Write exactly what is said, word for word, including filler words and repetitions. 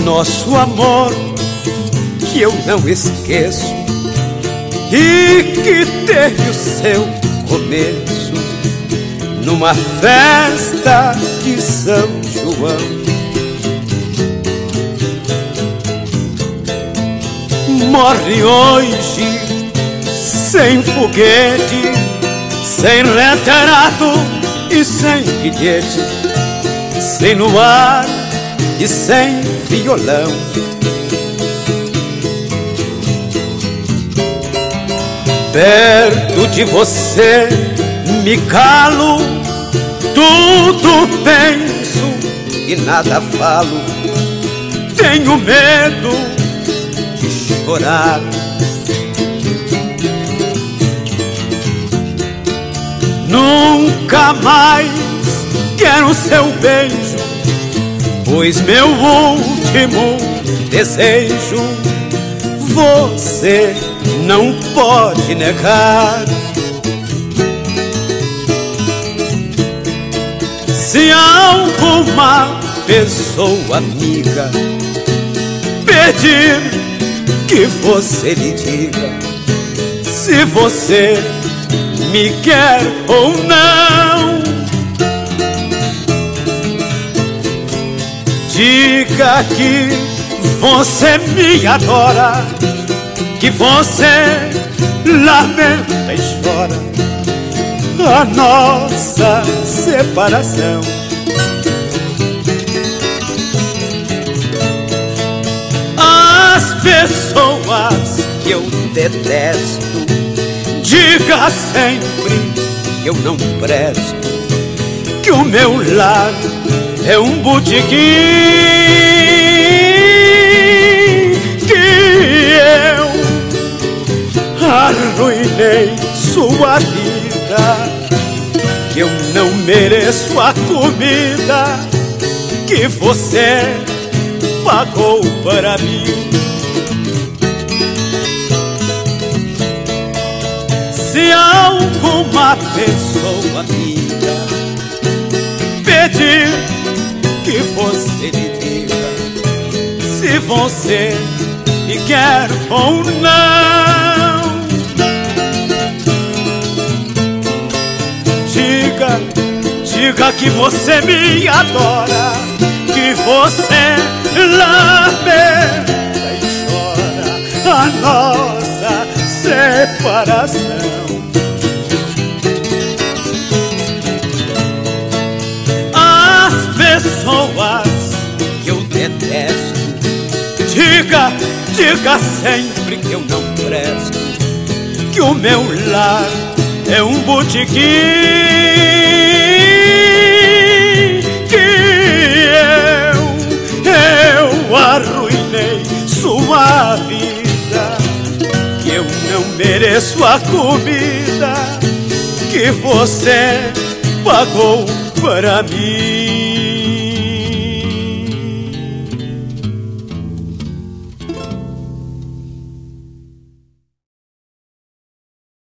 nosso amor que eu não esqueço e que teve o seu começo numa festa de São João. Morre hoje sem foguete, sem retrato e sem bilhete, sem luar e sem violão. Perto de você me calo, tudo penso e nada falo. Tenho medo de chorar. Nunca mais quero seu beijo, pois meu último desejo você não pode negar. Se alguma pessoa amiga pedir que você lhe diga se você me quer ou não, diga que você me adora, que você lamenta e chora a nossa separação. As pessoas que eu detesto, diga sempre que eu não presto, que o meu lar é um botequim, que eu arruinei sua vida, que eu não mereço a comida que você pagou para mim. Se alguma pessoa amiga pedir que você lhe diga se você me quer ou não, diga, diga que você me adora, que você lamenta e chora a nossa separação. As pessoas que eu detesto, diga, diga sempre que eu não presto, que o meu lar é um botequim, que eu, eu arruinei sua vida, que eu não mereço a comida que você pagou para mim.